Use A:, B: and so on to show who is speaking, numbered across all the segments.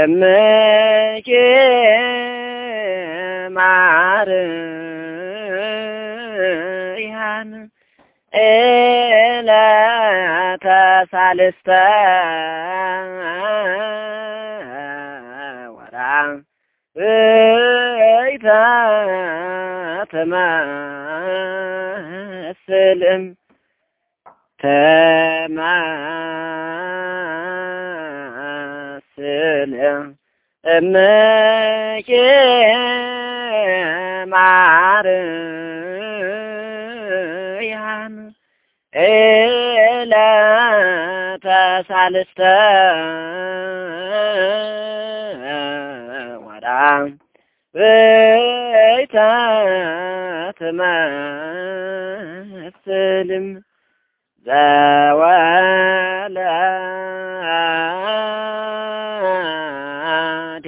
A: እምዬ ማርያም ዕለተ ሣልስተ ወርኃ ትመስልም እምዬ ማርያም ዕለተ ሣልስተ ወርኃ ትመስልም ዘወለደ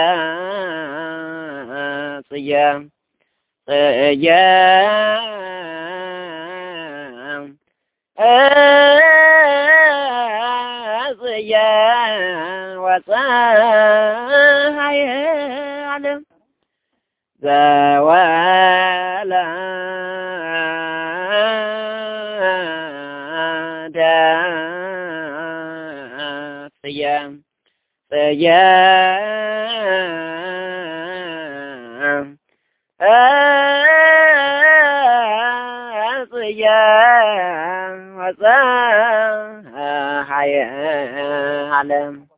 A: ጽጌ ወፀሐየ ዓለም ዘወለደ ጽጌ ወፀሐየ ዓለም